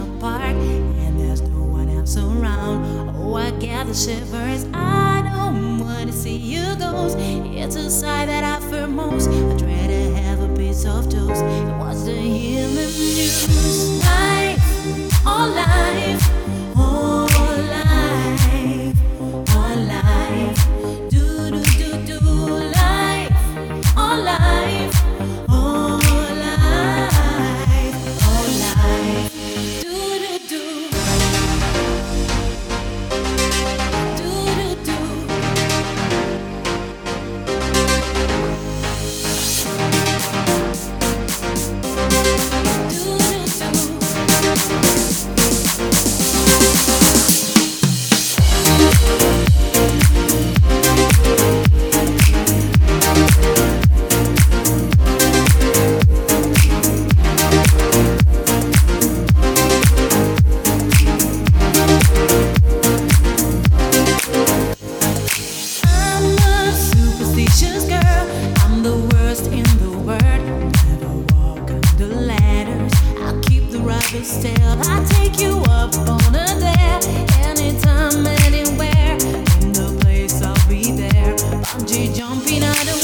the park, and there's no one else around. Oh, I get the shivers. I don't wanna see you ghost. It's a sight that I fear most. I try to have a piece of toast and watch the healing news. Life, oh life, oh life, oh life. Do do do do life, oh life, oh life, oh life. Do do do, do do do. I'm a superstitious girl. I'm the worst in the world. Never walk under ladders. I'll keep the rabbit's tail. I'll take you up on a dare. Anytime, anywhere. In the place, I'll be there. Bungee jumping, I don't